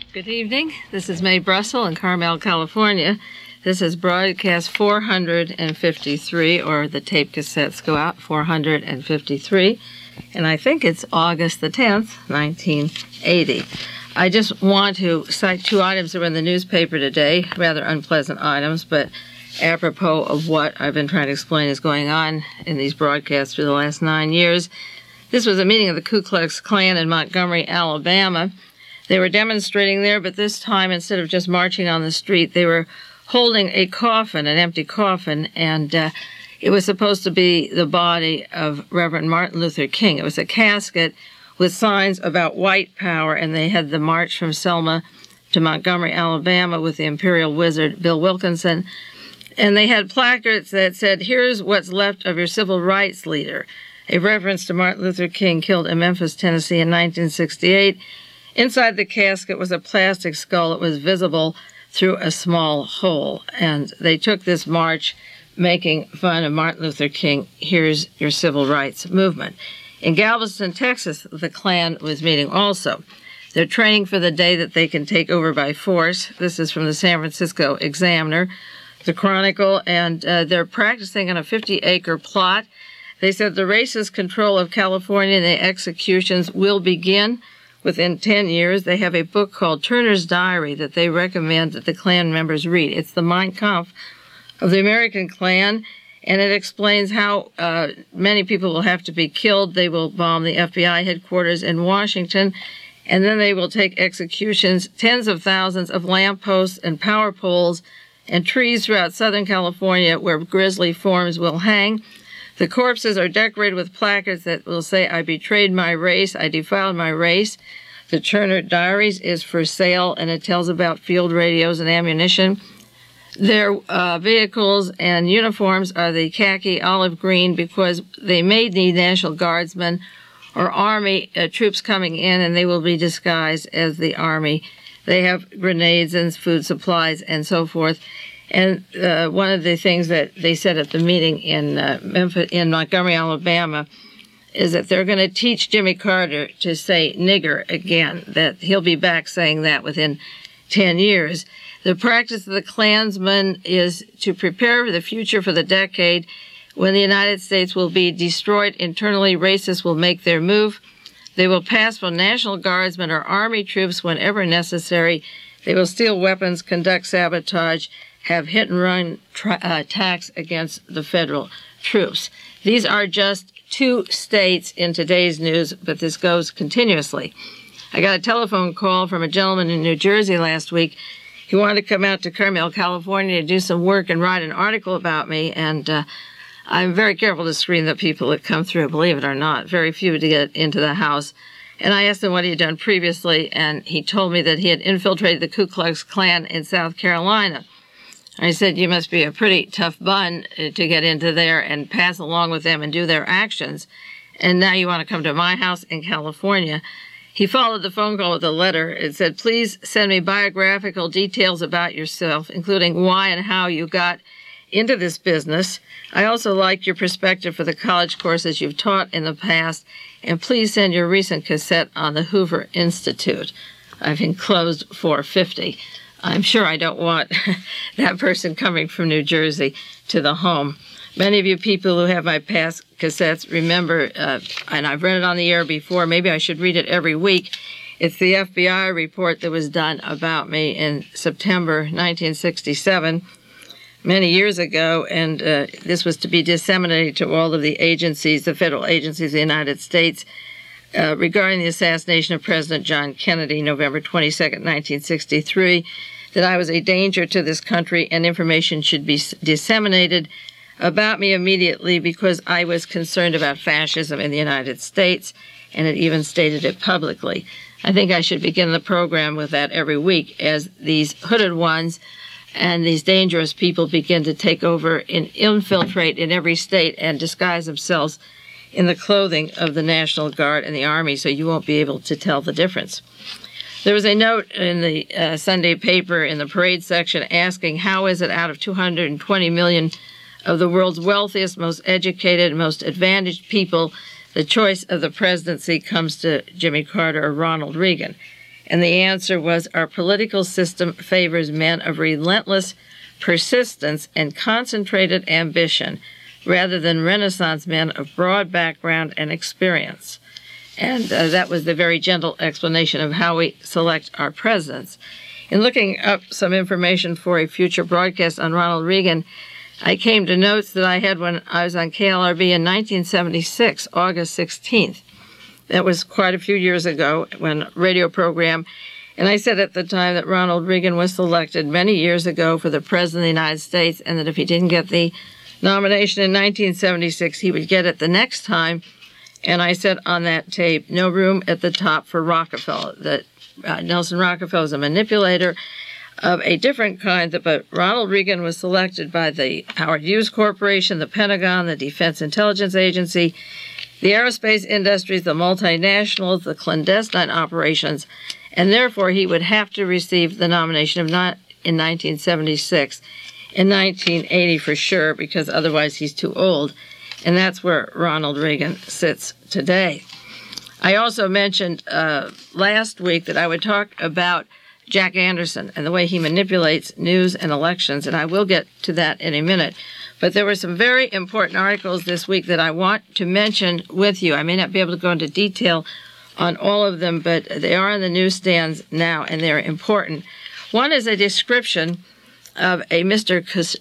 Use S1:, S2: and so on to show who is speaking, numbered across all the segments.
S1: Good evening. This is Mae Brussel in Carmel, California. This is broadcast 453, or the tape cassettes go out, 453. And I think it's August the 10th, 1980. I just want to cite two items that were in the newspaper today, rather unpleasant items, but apropos of what I've been trying to explain is going on in these broadcasts for the last 9 years. This was a meeting of the Ku Klux Klan in Montgomery, Alabama. They were demonstrating there, but this time, instead of just marching on the street, they were holding a coffin, an empty coffin, and it was supposed to be the body of Reverend Martin Luther King. It was a casket with signs about white power, and they had the march from Selma to Montgomery, Alabama with the Imperial Wizard, Bill Wilkinson. And they had placards that said, "Here's what's left of your civil rights leader," a reference to Martin Luther King, killed in Memphis, Tennessee in 1968. Inside the casket was a plastic skull that was visible through a small hole. And they took this march making fun of Martin Luther King. Here's your civil rights movement. In Galveston, Texas, the Klan was meeting also. They're training for the day that they can take over by force. This is from the San Francisco Examiner, the Chronicle, and they're practicing on a 50-acre plot. They said the racist control of California and the executions will begin within 10 years. They have a book called Turner's Diary that they recommend that the Klan members read. It's the Mein Kampf of the American Klan, and it explains how many people will have to be killed. They will bomb the FBI headquarters in Washington, and then they will take executions, tens of thousands of lampposts and power poles and trees throughout Southern California where grisly forms will hang. The corpses are decorated with placards that will say, "I betrayed my race, I defiled my race." The Turner Diaries is for sale, and it tells about field radios and ammunition. Their vehicles and uniforms are the khaki olive green because they may need National Guardsmen or Army troops coming in, and they will be disguised as the Army. They have grenades and food supplies and so forth. And one of the things that they said at the meeting in Montgomery, Alabama, is that they're going to teach Jimmy Carter to say nigger again, that he'll be back saying that within 10 years. The practice of the Klansmen is to prepare for the future for the decade when the United States will be destroyed internally. Racists will make their move. They will pass from National Guardsmen or Army troops whenever necessary. They will steal weapons, conduct sabotage, have hit-and-run attacks against the federal troops. These are just two states in today's news, but this goes continuously. I got a telephone call from a gentleman in New Jersey last week. He wanted to come out to Carmel, California to do some work and write an article about me, and I'm very careful to screen the people that come through, believe it or not. Very few to get into the house. And I asked him what he had done previously, and he told me that he had infiltrated the Ku Klux Klan in South Carolina. I said, "You must be a pretty tough bun to get into there and pass along with them and do their actions. And now you want to come to my house in California." He followed the phone call with a letter. It said, "Please send me biographical details about yourself, including why and how you got into this business. I also like your perspective for the college courses you've taught in the past. And please send your recent cassette on the Hoover Institute." I've enclosed 450. I'm sure I don't want that person coming from New Jersey to the home. Many of you people who have my past cassettes remember, and I've read it on the air before, maybe I should read it every week. It's the FBI report that was done about me in September 1967, many years ago, and this was to be disseminated to all of the agencies, the federal agencies of the United States, regarding the assassination of President John Kennedy, November 22nd, 1963, that I was a danger to this country and information should be disseminated about me immediately because I was concerned about fascism in the United States, and it even stated it publicly. I think I should begin the program with that every week as these hooded ones and these dangerous people begin to take over and infiltrate in every state and disguise themselves in the clothing of the National Guard and the Army, so you won't be able to tell the difference. There was a note in the Sunday paper in the parade section asking, how is it out of 220 million of the world's wealthiest, most educated, most advantaged people, the choice of the presidency comes to Jimmy Carter or Ronald Reagan? And the answer was, our political system favors men of relentless persistence and concentrated ambition, rather than Renaissance men of broad background and experience. And that was the very gentle explanation of how we select our presidents. In looking up some information for a future broadcast on Ronald Reagan, I came to notes that I had when I was on KLRB in 1976, August 16th. That was quite a few years ago, when a radio program, and I said at the time that Ronald Reagan was selected many years ago for the President of the United States, and that if he didn't get the nomination in 1976, he would get it the next time. And I said on that tape, no room at the top for Rockefeller, that Nelson Rockefeller was a manipulator of a different kind, but Ronald Reagan was selected by the Howard Hughes Corporation, the Pentagon, the Defense Intelligence Agency, the aerospace industries, the multinationals, the clandestine operations, and therefore he would have to receive the nomination in 1976, in 1980 for sure, because otherwise he's too old. And that's where Ronald Reagan sits today. I also mentioned last week that I would talk about Jack Anderson and the way he manipulates news and elections, and I will get to that in a minute. But there were some very important articles this week that I want to mention with you. I may not be able to go into detail on all of them, but they are on the newsstands now, and they're important. One is a description of a Mr.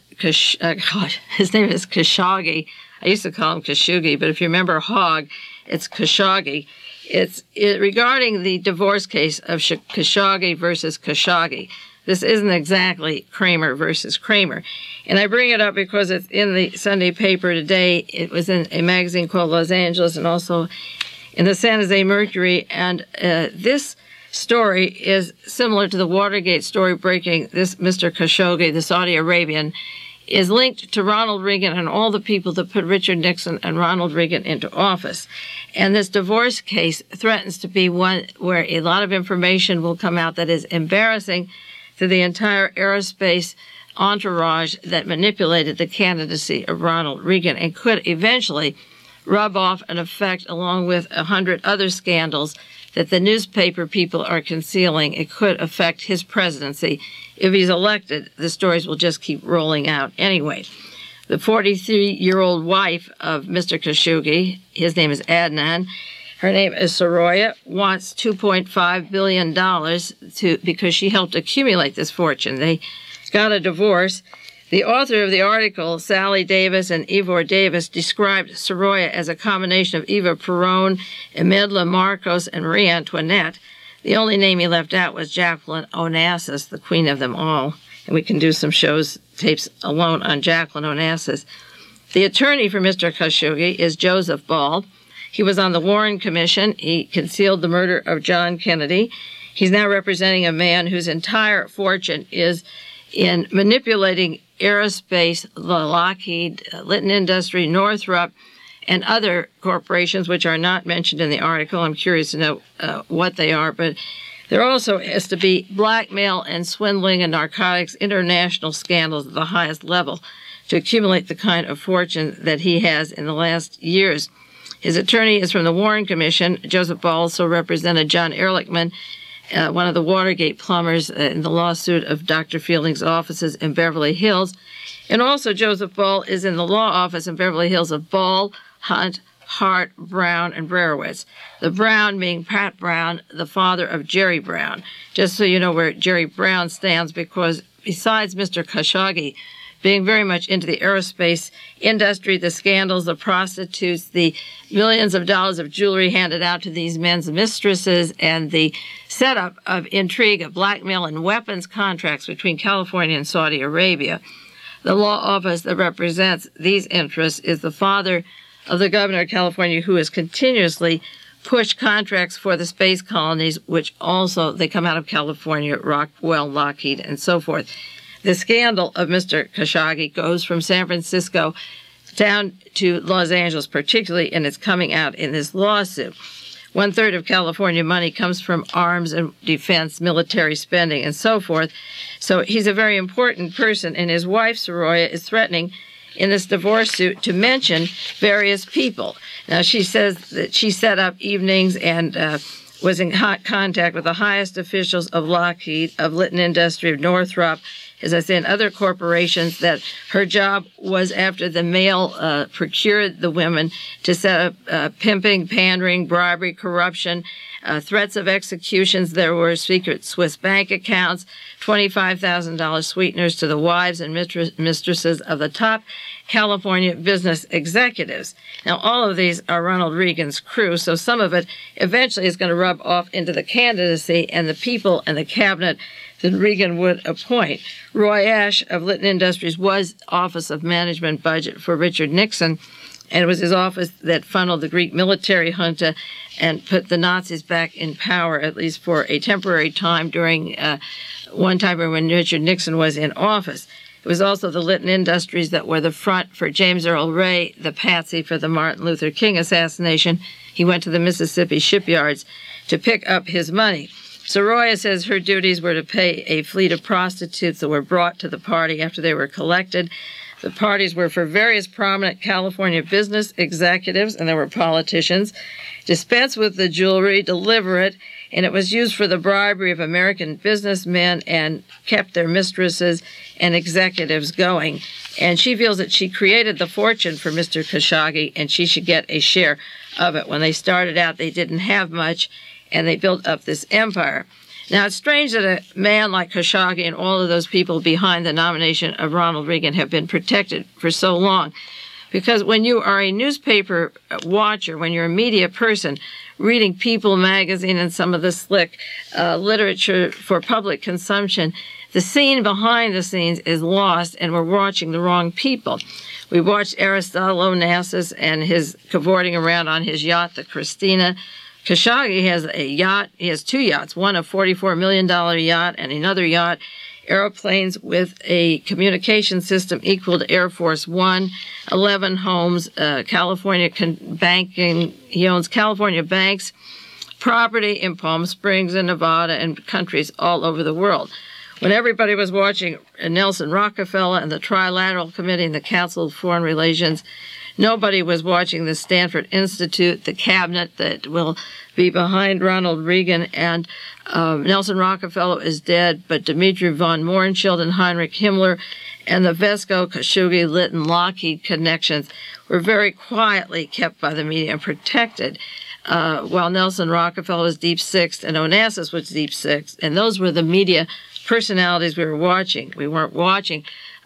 S1: His name is Khashoggi. I used to call him Khashoggi, but if you remember Hogg, it's Khashoggi. It's regarding the divorce case of Khashoggi versus Khashoggi. This isn't exactly Kramer versus Kramer. And I bring it up because it's in the Sunday paper today. It was in a magazine called Los Angeles and also in the San Jose Mercury. And this story is similar to the Watergate story breaking this Mr. Khashoggi, the Saudi Arabian, is linked to Ronald Reagan and all the people that put Richard Nixon and Ronald Reagan into office. And this divorce case threatens to be one where a lot of information will come out that is embarrassing to the entire aerospace entourage that manipulated the candidacy of Ronald Reagan and could eventually rub off an effect along with 100 other scandals that the newspaper people are concealing. It could affect his presidency. If he's elected, the stories will just keep rolling out anyway. The 43-year-old wife of Mr. Khashoggi, his name is Adnan, her name is Soraya, wants $2.5 billion because she helped accumulate this fortune. They got a divorce. The author of the article, Sally Davis and Ivor Davis, described Soraya as a combination of Eva Peron, Imelda Marcos, and Marie Antoinette. The only name he left out was Jacqueline Onassis, the queen of them all. And we can do some tapes alone on Jacqueline Onassis. The attorney for Mr. Khashoggi is Joseph Ball. He was on the Warren Commission. He concealed the murder of John Kennedy. He's now representing a man whose entire fortune is in manipulating aerospace, the Lockheed, Litton Industry, Northrop, and other corporations which are not mentioned in the article. I'm curious to know what they are, but there also has to be blackmail and swindling and narcotics, international scandals at the highest level to accumulate the kind of fortune that he has in the last years. His attorney is from the Warren Commission. Joseph Ball also represented John Ehrlichman, one of the Watergate plumbers, in the lawsuit of Dr. Fielding's offices in Beverly Hills. And also Joseph Ball is in the law office in Beverly Hills of Ball, Hunt, Hart, Brown, and Brerowitz. The Brown being Pat Brown, the father of Jerry Brown. Just so you know where Jerry Brown stands, because besides Mr. Khashoggi being very much into the aerospace industry, the scandals, the prostitutes, the millions of dollars of jewelry handed out to these men's mistresses, and the setup of intrigue, of blackmail, and weapons contracts between California and Saudi Arabia. The law office that represents these interests is the father of the governor of California, who has continuously pushed contracts for the space colonies, which also, they come out of California, Rockwell, Lockheed, and so forth. The scandal of Mr. Khashoggi goes from San Francisco down to Los Angeles, particularly, and it's coming out in this lawsuit. 1/3 of California money comes from arms and defense, military spending, and so forth. So he's a very important person, and his wife, Soraya, is threatening in this divorce suit to mention various people. Now, she says that she set up evenings and was in hot contact with the highest officials of Lockheed, of Litton Industry, of Northrop, as I say, and other corporations, that her job was, after the male procured the women, to set up pimping, pandering, bribery, corruption, threats of executions. There were secret Swiss bank accounts, $25,000 sweeteners to the wives and mistresses of the top California business executives. Now, all of these are Ronald Reagan's crew, so some of it eventually is going to rub off into the candidacy and the people and the cabinet that Reagan would appoint. Roy Ash of Litton Industries was Office of Management Budget for Richard Nixon, and it was his office that funneled the Greek military junta and put the Nazis back in power, at least for a temporary time during one time when Richard Nixon was in office. It was also the Litton Industries that were the front for James Earl Ray, the patsy for the Martin Luther King assassination. He went to the Mississippi shipyards to pick up his money. Soroya says her duties were to pay a fleet of prostitutes that were brought to the party after they were collected. The parties were for various prominent California business executives, and there were politicians. Dispense with the jewelry, deliver it, and it was used for the bribery of American businessmen and kept their mistresses and executives going. And she feels that she created the fortune for Mr. Khashoggi, and she should get a share of it. When they started out, they didn't have much, and they built up this empire. Now, it's strange that a man like Khashoggi and all of those people behind the nomination of Ronald Reagan have been protected for so long, because when you are a newspaper watcher, when you're a media person, reading People magazine and some of the slick literature for public consumption, the scene behind the scenes is lost, and we're watching the wrong people. We watched Aristotle Onassis and his cavorting around on his yacht, the Christina. Khashoggi has a yacht. He has two yachts, one a $44 million yacht and another yacht, airplanes with a communication system equal to Air Force One, 11 homes, California banking. He owns California banks, property in Palm Springs and Nevada and countries all over the world. When everybody was watching Nelson Rockefeller and the Trilateral Committee and the Council of Foreign Relations, nobody was watching the Stanford Institute, the cabinet that will be behind Ronald Reagan. And Nelson Rockefeller is dead, but Dmitri von Mohrenschildt and Heinrich Himmler and the Vesco, Khashoggi, Litton, Lockheed connections were very quietly kept by the media and protected, while Nelson Rockefeller was deep sixth and Onassis was deep sixth. And those were the media personalities we were watching. We weren't watching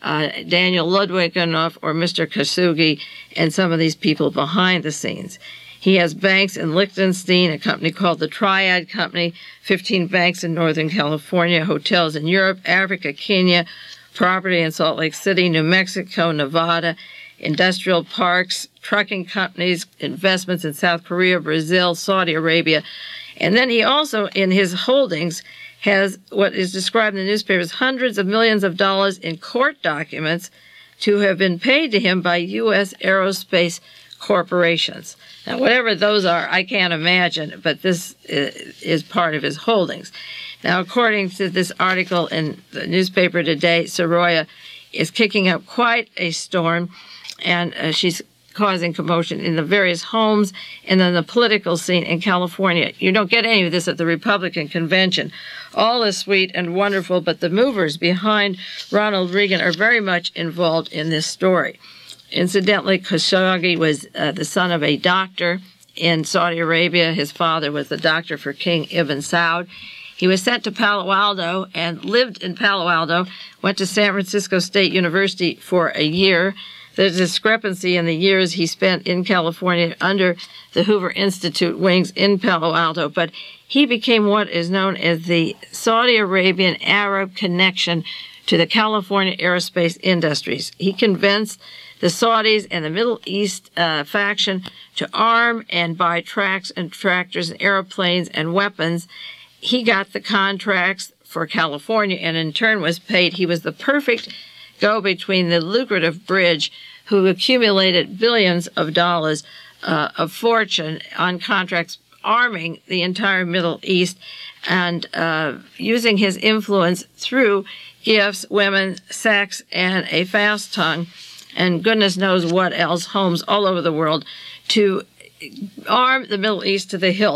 S1: Daniel Ludwiganoff or Mr. Khashoggi and some of these people behind the scenes. He has banks in Liechtenstein, a company called the Triad Company, 15 banks in Northern California, hotels in Europe, Africa, Kenya, property in Salt Lake City, New Mexico, Nevada, industrial parks, trucking companies, investments in South Korea, Brazil, Saudi Arabia. And then he also, in his holdings, has what is described in the newspapers, hundreds of millions of dollars in court documents to have been paid to him by U.S. aerospace corporations. Now, whatever those are, I can't imagine, but this is part of his holdings. Now, according to this article in the newspaper today, Soroya is kicking up quite a storm, and she's causing commotion in the various homes and then the political scene in California. You don't get any of this at the Republican convention. All is sweet and wonderful, but the movers behind Ronald Reagan are very much involved in this story. Incidentally, Khashoggi was the son of a doctor in Saudi Arabia. His father was the doctor for King Ibn Saud. He was sent to Palo Alto and lived in Palo Alto, went to San Francisco State University for a year. There's a discrepancy in the years he spent in California under the Hoover Institute wings in Palo Alto, but he became what is known as the Saudi Arabian Arab connection to the California aerospace industries. He convinced the Saudis and the Middle East faction to arm and buy tracks and tractors and airplanes and weapons. He got the contracts for California and in turn was paid. He was the perfect go-between, the lucrative bridge, who accumulated billions of dollars of fortune on contracts arming the entire Middle East and using his influence through gifts, women, sex, and a fast tongue, and goodness knows what else, homes all over the world, to arm the Middle East to the hilt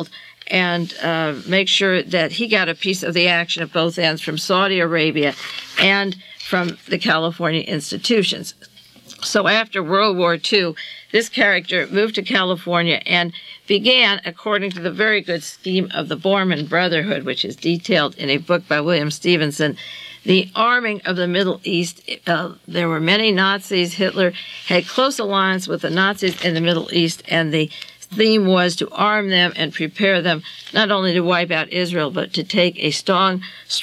S1: and make sure that he got a piece of the action at both ends from Saudi Arabia and from the California institutions. So after World War II, this character moved to California and began, according to the very good scheme of the Borman Brotherhood, which is detailed in a book by William Stevenson, the arming of the Middle East. There were many Nazis. Hitler had close alliance with the Nazis in the Middle East, and the theme was to arm them and prepare them not only to wipe out Israel, but to take a strong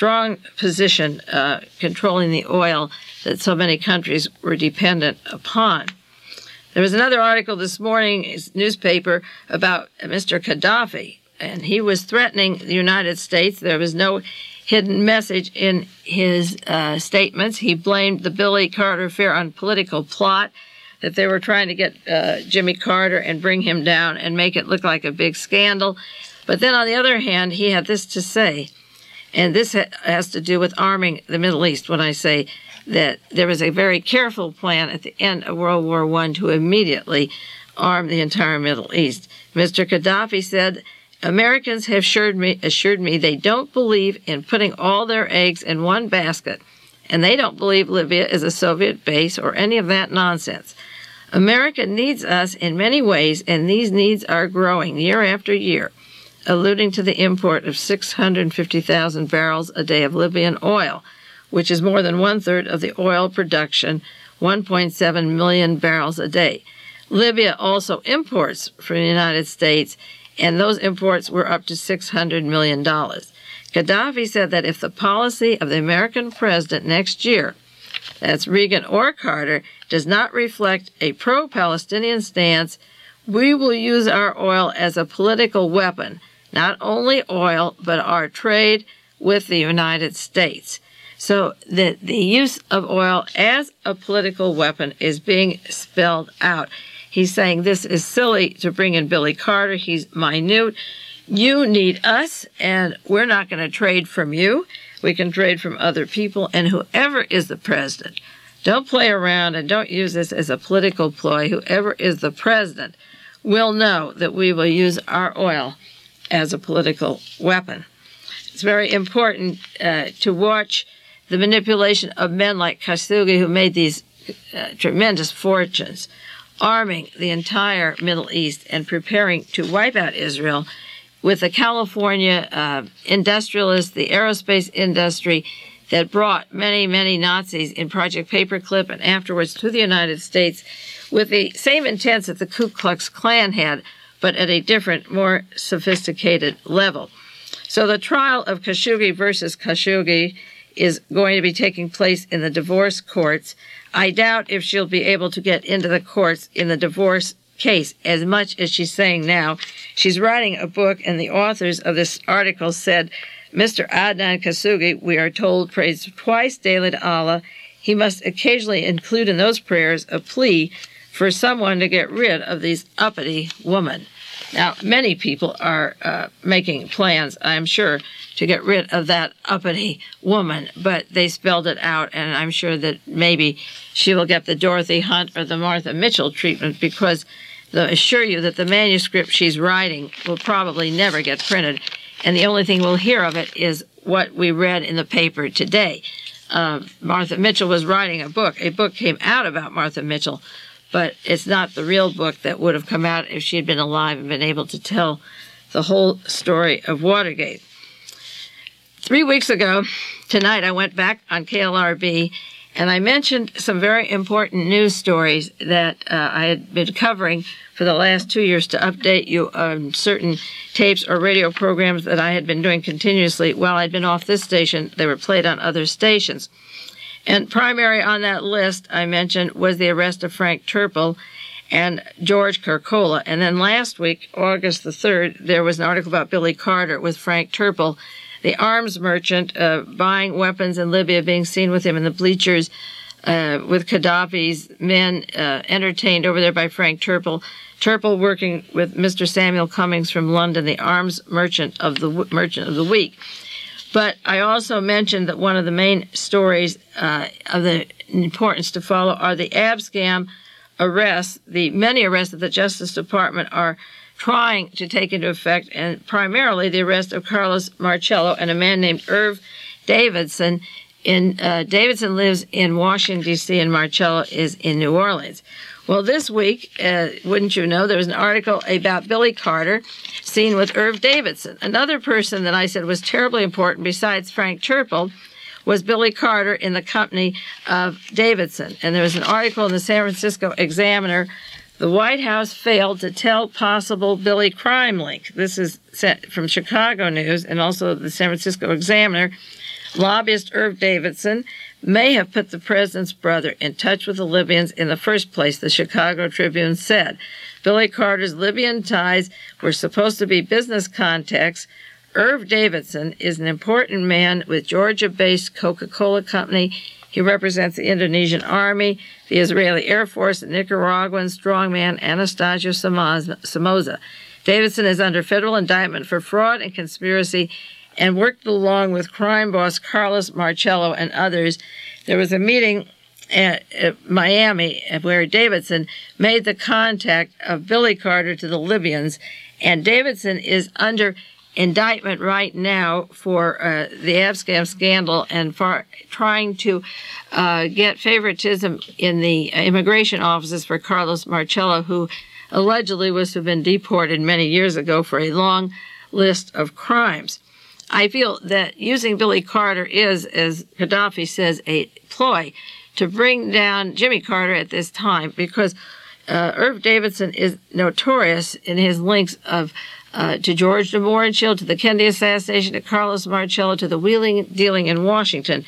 S1: position controlling the oil that so many countries were dependent upon. There was another article this morning in his newspaper about Mr. Gaddafi, and he was threatening the United States. There was no hidden message in his statements. He blamed the Billy Carter affair on political plot, that they were trying to get Jimmy Carter and bring him down and make it look like a big scandal. But then on the other hand, he had this to say, and this has to do with arming the Middle East, when I say that there was a very careful plan at the end of World War I to immediately arm the entire Middle East. Mr. Gaddafi said, Americans have assured me they don't believe in putting all their eggs in one basket, and they don't believe Libya is a Soviet base or any of that nonsense. America needs us in many ways, and these needs are growing year after year, alluding to the import of 650,000 barrels a day of Libyan oil, which is more than one-third of the oil production, 1.7 million barrels a day. Libya also imports from the United States, and those imports were up to $600 million. Gaddafi said that if the policy of the American president next year, that's Reagan or Carter, does not reflect a pro-Palestinian stance, we will use our oil as a political weapon, not only oil, but our trade with the United States. So the use of oil as a political weapon is being spelled out. He's saying this is silly to bring in Billy Carter. He's minute. You need us, and we're not going to trade from you. We can trade from other people, and whoever is the president, don't play around and don't use this as a political ploy. Whoever is the president will know that we will use our oil as a political weapon. It's very important to watch the manipulation of men like Khashoggi, who made these tremendous fortunes, arming the entire Middle East and preparing to wipe out Israel, with the California industrialists, the aerospace industry that brought many, many Nazis in Project Paperclip and afterwards to the United States with the same intent that the Ku Klux Klan had, but at a different, more sophisticated level. So the trial of Khashoggi versus Khashoggi is going to be taking place in the divorce courts. I doubt if she'll be able to get into the courts in the divorce case as much as she's saying now. She's writing a book, and the authors of this article said, Mr. Adnan Khashoggi, we are told, prays twice daily to Allah. He must occasionally include in those prayers a plea for someone to get rid of these uppity women. Now, many people are making plans, I'm sure, to get rid of that uppity woman, but they spelled it out, and I'm sure that maybe she will get the Dorothy Hunt or the Martha Mitchell treatment, because they'll assure you that the manuscript she's writing will probably never get printed, and the only thing we'll hear of it is what we read in the paper today. Martha Mitchell was writing a book. A book came out about Martha Mitchell, but it's not the real book that would have come out if she had been alive and been able to tell the whole story of Watergate. 3 weeks ago, tonight, I went back on KLRB, and I mentioned some very important news stories that I had been covering for the last 2 years to update you on certain tapes or radio programs that I had been doing continuously while I'd been off this station. They were played on other stations. And primary on that list, I mentioned, was the arrest of Frank Turpel and George Kercola. And then last week, August the 3rd, there was an article about Billy Carter with Frank Turpel, the arms merchant, buying weapons in Libya, being seen with him in the bleachers with Gaddafi's men, entertained over there by Frank Turpel. Turpel working with Mr. Samuel Cummings from London, the arms merchant of the week. But I also mentioned that one of the main stories of the importance to follow are the Abscam arrests. The many arrests that the Justice Department are trying to take into effect, and primarily the arrest of Carlos Marcello and a man named Irv Davidson. Davidson lives in Washington, D.C., and Marcello is in New Orleans. Well, this week, wouldn't you know, there was an article about Billy Carter seen with Irv Davidson. Another person that I said was terribly important besides Frank Churchill was Billy Carter in the company of Davidson. And there was an article in the San Francisco Examiner, "The White House Failed to Tell Possible Billy Crime Link." This is sent from Chicago News and also the San Francisco Examiner. Lobbyist Irv Davidson may have put the president's brother in touch with the Libyans in the first place, the Chicago Tribune said. Billy Carter's Libyan ties were supposed to be business contacts. Irv Davidson is an important man with Georgia-based Coca-Cola Company. He represents the Indonesian Army, the Israeli Air Force, and Nicaraguan strongman Anastasio Somoza. Davidson is under federal indictment for fraud and conspiracy and worked along with crime boss Carlos Marcello and others. There was a meeting at Miami where Davidson made the contact of Billy Carter to the Libyans, and Davidson is under indictment right now for the Abscam scandal and for trying to get favoritism in the immigration offices for Carlos Marcello, who allegedly was to have been deported many years ago for a long list of crimes. I feel that using Billy Carter is, as Gaddafi says, a ploy to bring down Jimmy Carter at this time, because Irv Davidson is notorious in his links to George de Mohrenschildt, to the Kennedy assassination, to Carlos Marcello, to the wheeling dealing in Washington.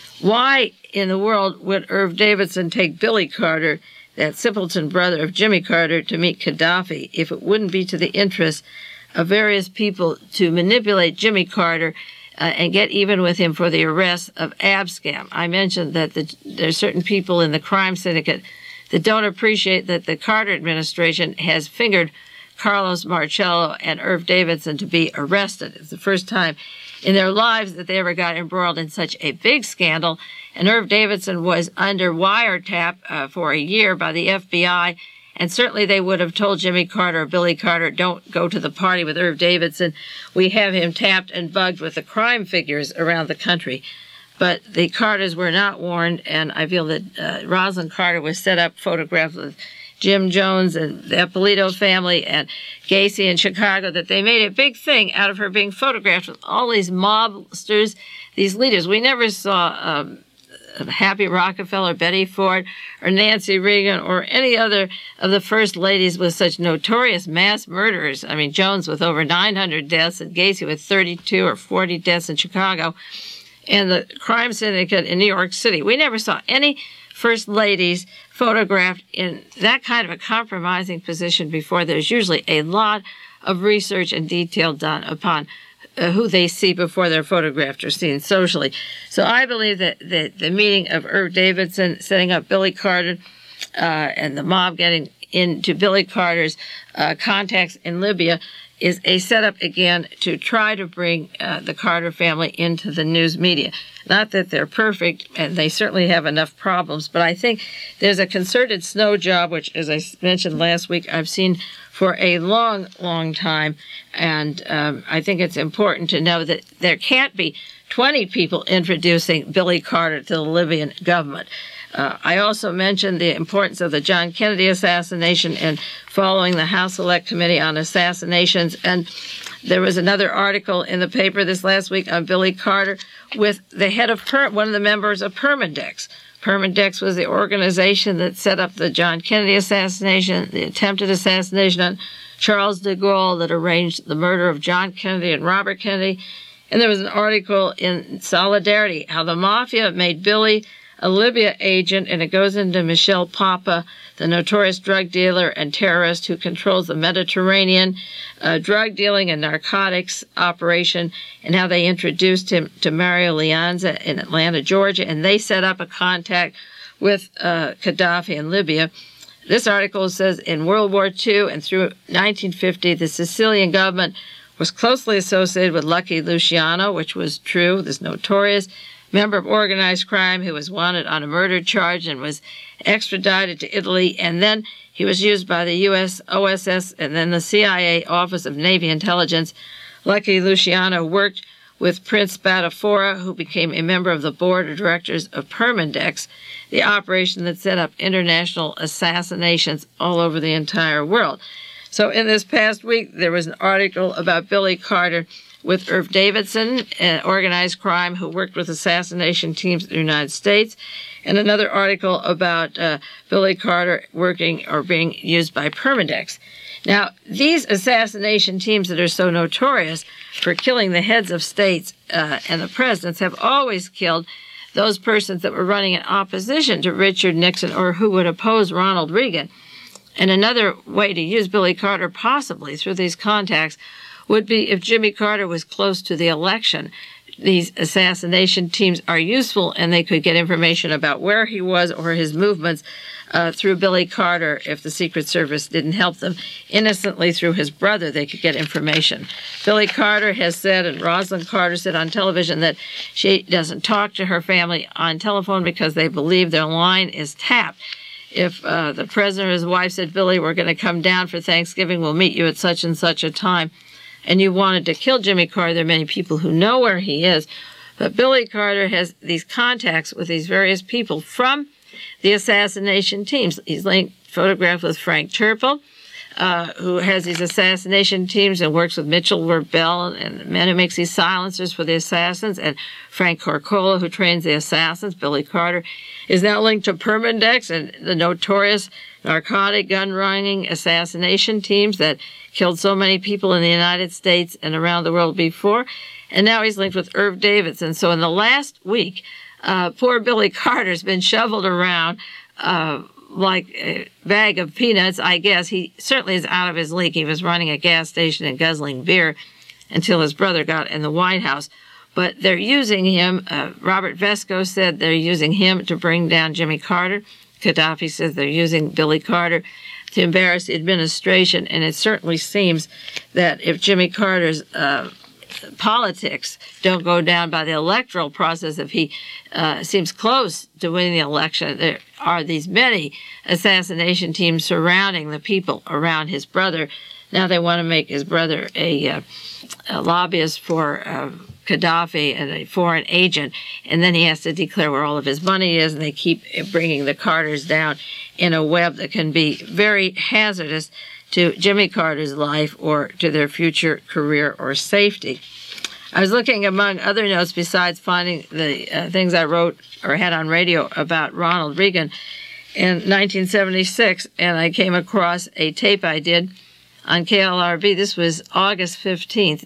S1: Why in the world would Irv Davidson take Billy Carter, that simpleton brother of Jimmy Carter, to meet Gaddafi, if it wouldn't be to the interest of various people to manipulate Jimmy Carter and get even with him for the arrest of Abscam? I mentioned that there's certain people in the crime syndicate that don't appreciate that the Carter administration has fingered Carlos Marcello and Irv Davidson to be arrested. It's the first time in their lives that they ever got embroiled in such a big scandal. And Irv Davidson was under wiretap for a year by the FBI. And certainly they would have told Jimmy Carter or Billy Carter, don't go to the party with Irv Davidson. We have him tapped and bugged with the crime figures around the country. But the Carters were not warned, and I feel that Rosalynn Carter was set up, photographed with Jim Jones and the Ippolito family and Gacy in Chicago, that they made a big thing out of her being photographed with all these mobsters, these leaders. We never saw Happy Rockefeller, Betty Ford, or Nancy Reagan, or any other of the first ladies with such notorious mass murderers. I mean, Jones with over 900 deaths and Gacy with 32 or 40 deaths in Chicago, and the crime syndicate in New York City. We never saw any first ladies photographed in that kind of a compromising position before. There's usually a lot of research and detail done upon who they see before they're photographed or seen socially. So I believe that the meeting of Irv Davidson setting up Billy Carter and the mob getting into Billy Carter's contacts in Libya is a setup again to try to bring the Carter family into the news media. Not that they're perfect, and they certainly have enough problems, but I think there's a concerted snow job, which, as I mentioned last week, I've seen for a long, long time, and I think it's important to know that there can't be 20 people introducing Billy Carter to the Libyan government. I also mentioned the importance of the John Kennedy assassination and following the House Select Committee on Assassinations. And there was another article in the paper this last week on Billy Carter with the head of one of the members of Permindex. Permindex was the organization that set up the John Kennedy assassination, the attempted assassination on Charles de Gaulle that arranged the murder of John Kennedy and Robert Kennedy. And there was an article in Solidarity, how the mafia made Billy a Libya agent, and it goes into Michel Papa, the notorious drug dealer and terrorist who controls the Mediterranean drug dealing and narcotics operation, and how they introduced him to Mario Lianza in Atlanta, Georgia, and they set up a contact with Gaddafi in Libya. This article says in World War II and through 1950, the Sicilian government was closely associated with Lucky Luciano, which was true, this notorious member of organized crime who was wanted on a murder charge and was extradited to Italy, and then he was used by the U.S. OSS and then the CIA Office of Navy Intelligence. Lucky Luciano worked with Prince Spadafora, who became a member of the board of directors of Permindex, the operation that set up international assassinations all over the entire world. So in this past week, there was an article about Billy Carter with Irv Davidson, an organized crime who worked with assassination teams in the United States, and another article about Billy Carter working or being used by Permindex. Now, these assassination teams that are so notorious for killing the heads of states and the presidents have always killed those persons that were running in opposition to Richard Nixon or who would oppose Ronald Reagan. And another way to use Billy Carter possibly through these contacts would be if Jimmy Carter was close to the election. These assassination teams are useful, and they could get information about where he was or his movements through Billy Carter if the Secret Service didn't help them. Innocently, through his brother, they could get information. Billy Carter has said, and Rosalind Carter said on television, that she doesn't talk to her family on telephone because they believe their line is tapped. If the president or his wife said, Billy, we're going to come down for Thanksgiving, we'll meet you at such and such a time, and you wanted to kill Jimmy Carter, there are many people who know where he is. But Billy Carter has these contacts with these various people from the assassination teams. He's photographed with Frank Turple, who has these assassination teams and works with Mitchell Ward Bell and the man who makes these silencers for the assassins, and Frank Corcola, who trains the assassins. Billy Carter is now linked to Permindex and the notorious narcotic gun-running assassination teams that killed so many people in the United States and around the world before. And now he's linked with Irv Davidson. So in the last week, poor Billy Carter's been shoveled around like a bag of peanuts, I guess. He certainly is out of his league. He was running a gas station and guzzling beer until his brother got in the White House. But they're using him. Robert Vesco said they're using him to bring down Jimmy Carter. Gaddafi says they're using Billy Carter to embarrass the administration. And it certainly seems that if Jimmy Carter's politics don't go down by the electoral process, if he seems close to winning the election, there are these many assassination teams surrounding the people around his brother. Now they want to make his brother a lobbyist for Gaddafi and a foreign agent, and then he has to declare where all of his money is, and they keep bringing the Carters down in a web that can be very hazardous to Jimmy Carter's life or to their future career or safety. I was looking, among other notes, besides finding the things I wrote or had on radio about Ronald Reagan in 1976, and I came across a tape I did on KLRB. This was August 15th,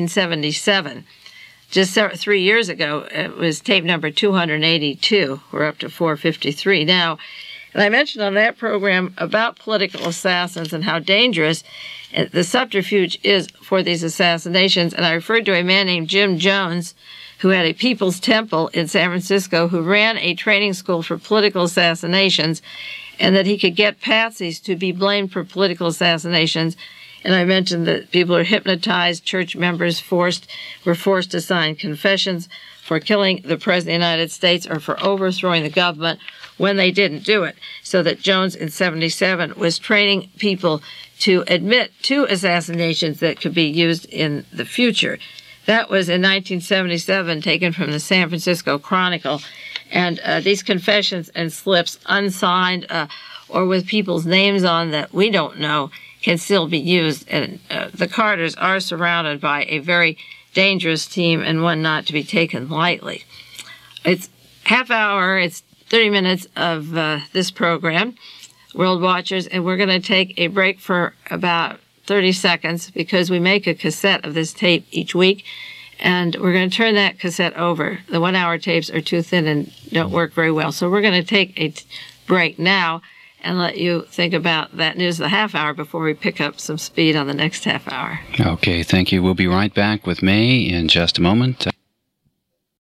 S1: 1977. Just 3 years ago, it was tape number 282. We're up to 453 now. And I mentioned on that program about political assassins and how dangerous the subterfuge is for these assassinations. And I referred to a man named Jim Jones, who had a People's Temple in San Francisco, who ran a training school for political assassinations, and that he could get patsies to be blamed for political assassinations. And I mentioned that people are hypnotized, church members were forced to sign confessions for killing the President of the United States or for overthrowing the government when they didn't do it. So that Jones in 77 was training people to admit to assassinations that could be used in the future. That was in 1977, taken from the San Francisco Chronicle. And these confessions and slips, unsigned or with people's names on that we don't know, can still be used. And the Carters are surrounded by a very dangerous team and one not to be taken lightly. It's half hour, it's 30 minutes of this program, World Watchers, and we're going to take a break for about 30 seconds because we make a cassette of this tape each week, and we're going to turn that cassette over. The 1 hour tapes are too thin and don't work very well, so we're going to take a break now and let you think about that news of the half hour before we pick up some speed on the next half hour.
S2: Okay, thank you. We'll be right back with May in just a moment.